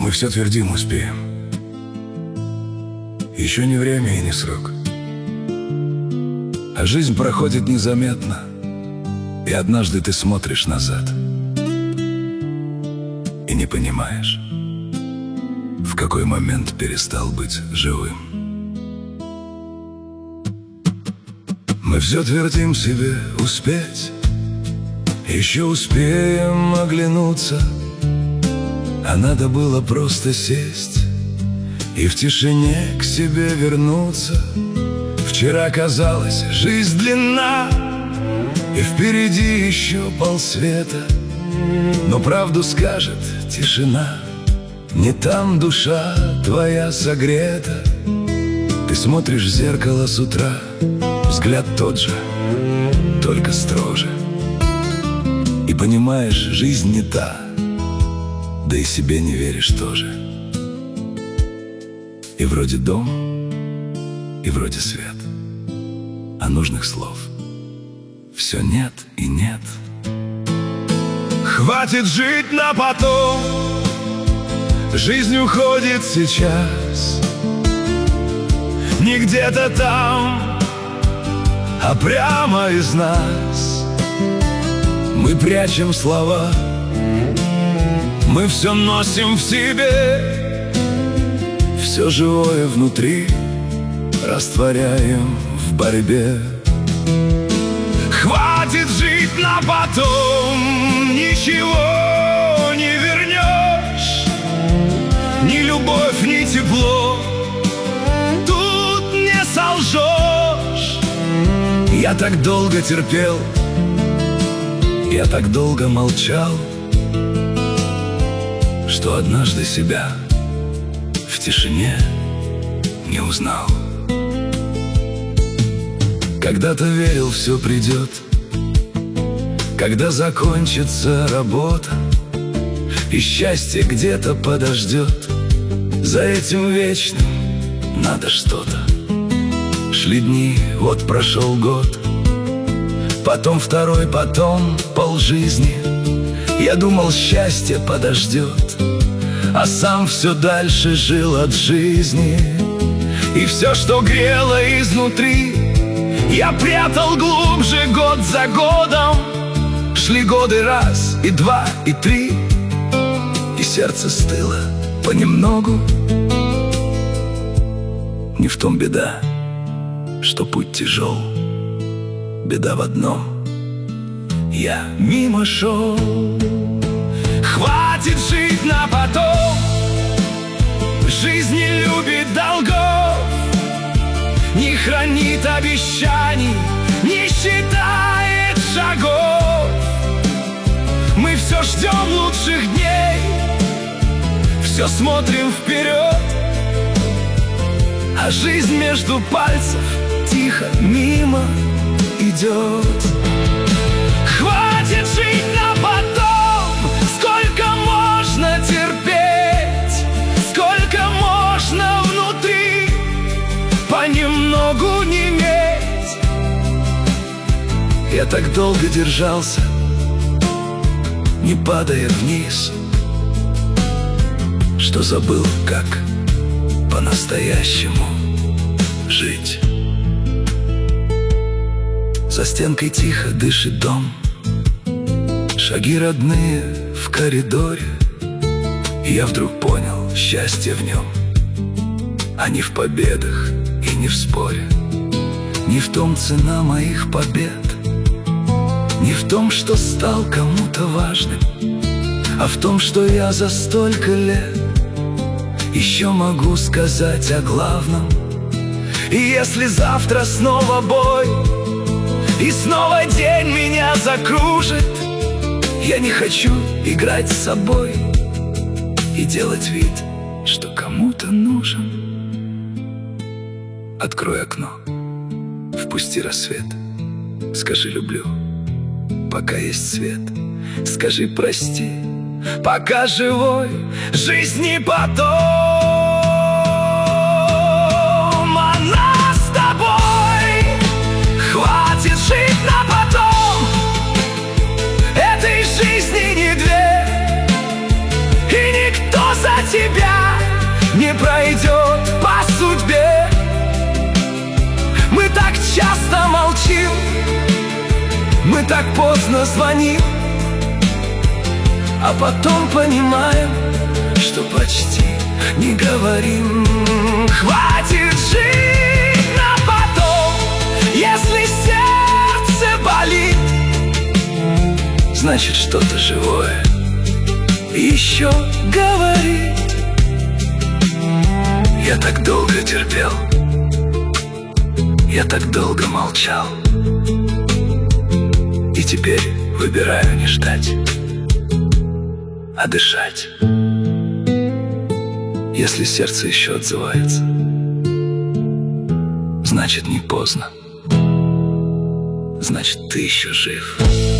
Мы все твердим, успеем. Еще не время и не срок. А жизнь проходит незаметно, и однажды ты смотришь назад и не понимаешь, в какой момент перестал быть живым. Мы все твердим себе успеть, еще успеем оглянуться, а надо было просто сесть и в тишине к себе вернуться. Вчера казалось, жизнь длинна, и впереди еще полсвета, но правду скажет тишина, не там душа твоя согрета. Ты смотришь в зеркало с утра, взгляд тот же, только строже, и понимаешь, жизнь не та, да и себе не веришь тоже. И вроде дом, и вроде свет, а нужных слов все нет и нет. Хватит жить на потом, жизнь уходит сейчас, не где-то там, а прямо из нас. Мы прячем слова, мы все носим в себе, все живое внутри растворяем в борьбе. Хватит жить на потом, ничего не вернешь, ни любовь, ни тепло тут не солжешь. Я так долго терпел, я так долго молчал, что однажды себя в тишине не узнал. Когда-то верил, все придет, когда закончится работа, и счастье где-то подождет. За этим вечным надо что-то. Шли дни, вот прошел год, потом второй, потом полжизни. Я думал, счастье подождет, а сам все дальше жил от жизни. И все, что грело изнутри, я прятал глубже год за годом. Шли годы раз, и два, и три, и сердце стыло понемногу. Не в том беда, что путь тяжел, беда в одном — я мимо шел. Хватит жить на потом, жизнь не любит долгов, не хранит обещаний, не считает шагов. Мы все ждем лучших дней, все смотрим вперед, а жизнь между пальцев тихо мимо идет. Хватит жить на потом, сколько можно терпеть, сколько можно внутри понемногу неметь. Я так долго держался, не падая вниз, что забыл, как по-настоящему жить. За стенкой тихо дышит дом, шаги родные в коридоре, и я вдруг понял, счастье в нем, а не в победах и не в споре. Не в том цена моих побед, не в том, что стал кому-то важным, а в том, что я за столько лет еще могу сказать о главном. И если завтра снова бой, и снова день меня закружит, я не хочу играть с собой и делать вид, что кому-то нужен. Открой окно, впусти рассвет, скажи «люблю», пока есть свет. Скажи «прости», пока живой, жизни потом. Она с тобой, хватит жить на потом. Этой жизни не две, и никто за тебя пройдет по судьбе. Мы так часто молчим, мы так поздно звоним, а потом понимаем, что почти не говорим. Хватит жить на потом, если сердце болит, значит, что-то живое еще говорит. Я так долго терпел, я так долго молчал, и теперь выбираю не ждать, а дышать. Если сердце еще отзывается, значит, не поздно, значит, ты еще жив.